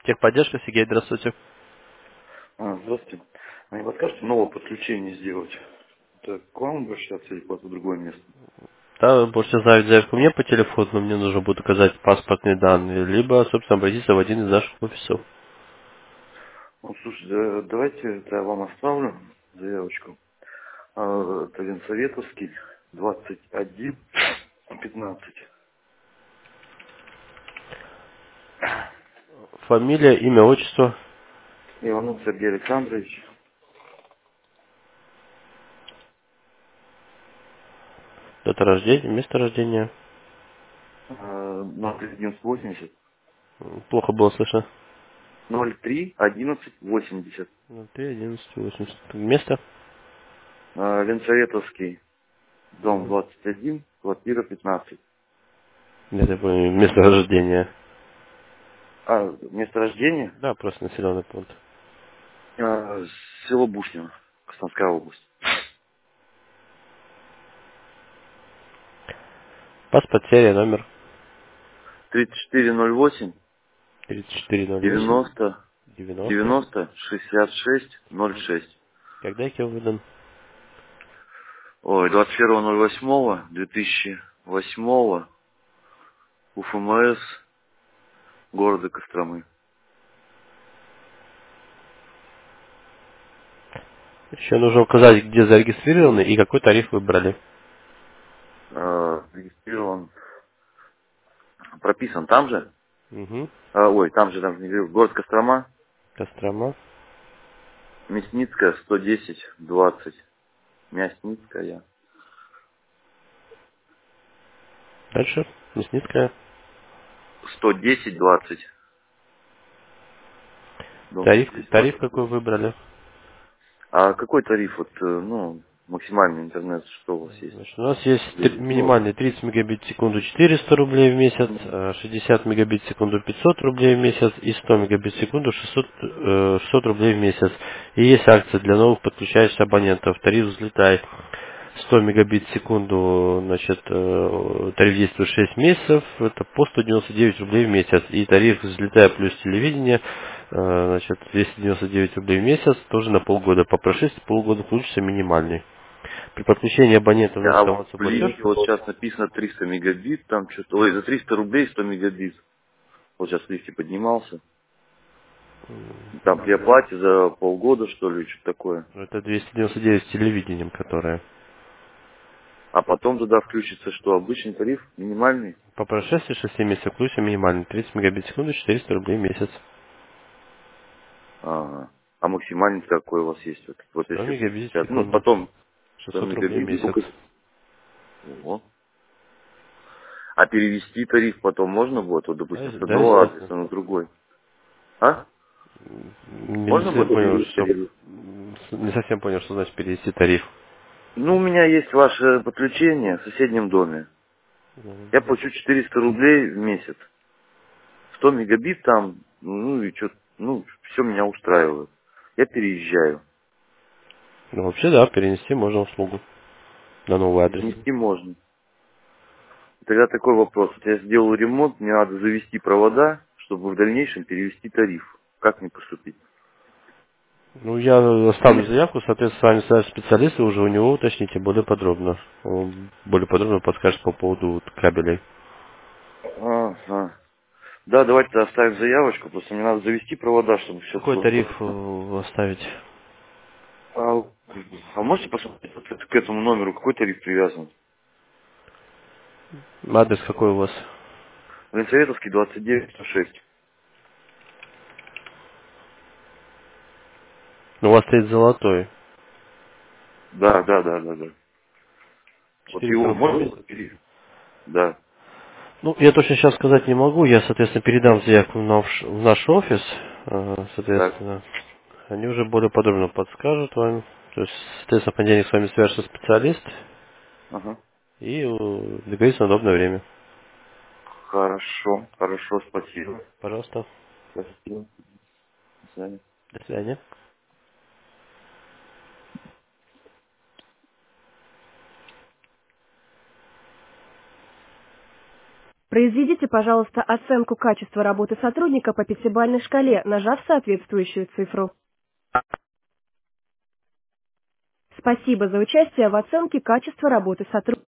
Техподдержка, Сергей, здравствуйте. Здравствуйте. А не подскажете новое подключение сделать? Это к вам обращаться или куда-то в другое место? Да, вы можете оставить заявку мне по телефону, но мне нужно будет указать паспортные данные, либо, собственно, обратиться в один из наших офисов. Ну, слушай, давайте это я вам оставлю заявочку. Это Ленсоветовский, 21 15. Фамилия, имя, отчество, Иванов Сергей Александрович, дата рождения, место рождения. 01180, Плохо было слышно. 03 11 80. 03 11 80. Место? Ленсоветовский, дом 21, квартира 15. Нет, я понял, место рождения. Место рождения? Да, просто населенный пункт. Село Бушнино, Краснодарская область. Паспорт, серия, номер 3408 3408 90 90. 90 66 06. Когда я выдан? Ой, 21.08.2008 УФМС города Костромы. Еще нужно указать, где зарегистрированы и какой тариф выбрали. Регистрирован, прописан там же. Угу. Там же не говорил, город Кострома, Кострома. Мясницкая, 110-20. Мясницкая, Дальше. Мясницкая. 110-20. Дом Тариф 110-20. какой выбрали? А какой тариф, максимальный интернет, что у вас есть? Значит, у нас есть Ну, минимальный 30 мегабит в секунду 400 рублей в месяц, 60 мегабит в секунду 500 рублей в месяц и 100 мегабит в секунду 600 рублей в месяц. И есть акция для новых подключающихся абонентов. Тариф взлетай 100 мегабит в секунду, значит, тариф действует 6 месяцев, это по 199 рублей в месяц. И тариф взлетая плюс телевидение, значит, 299 рублей в месяц, тоже на полгода. По прошествии полгода включится минимальный. При подключении абонента а вносит в авансовый платеж. лимите вот сейчас написано 300 мегабит, там что-то, за 300 рублей 100 мегабит. Вот сейчас в лифте поднимался. Там при оплате за полгода, что ли, что-то такое. Это 299 с телевидением, которое. А потом туда включится, что обычный тариф, минимальный. По прошествии 6 месяцев включится минимальный 30 мегабит в секунду, 400 рублей в месяц. Ага. А максимальный какой у вас есть? Вот 100 если мегабит в 50, секунду, потом 100 600 рублей в мегабит. месяц. Ого. А перевести тариф потом можно будет, вот, Да, допустим, с да, одного естественно. адреса на другой? А? Не Можно совсем будет понял, перевести что тариф? не совсем понял, что значит перевести тариф. Ну, у меня есть ваше подключение в соседнем доме. Я плачу 400 рублей в месяц. 100 мегабит там, ну и что, все меня устраивает. Я переезжаю. Ну, вообще, да, перенести можно услугу на новый адрес. Перенести можно. Тогда такой вопрос. Вот я сделал ремонт, мне надо завести провода, чтобы в дальнейшем перевести тариф. Как мне поступить? Ну, я У оставлю меня- заявку, соответственно, с вами свяжутся специалисты, уже у него уточните более подробно. Он более подробно подскажет по поводу вот кабелей. Ага. Да, давайте тогда оставим заявочку, просто мне надо завести провода, чтобы все Какой тариф было. оставить? А, а можете посмотреть вот к этому номеру, какой тариф привязан? Адрес какой у вас? Ленсоветовский 29-106. Ну, у вас стоит золотой. Да. Вот 400 его рублей в можно месяц. было перевести? Да. Ну, я точно сейчас сказать не могу. Я, соответственно, передам заявку в наш офис. Так. Соответственно, они уже более подробно подскажут вам. То есть, соответственно, в понедельник с вами свяжется специалист Ага. и договорится на удобное время. Хорошо, спасибо. Пожалуйста. Спасибо. До свидания. До свидания. Произведите, пожалуйста, оценку качества работы сотрудника по пятибалльной шкале, нажав соответствующую цифру. Спасибо за участие в оценке качества работы сотрудника.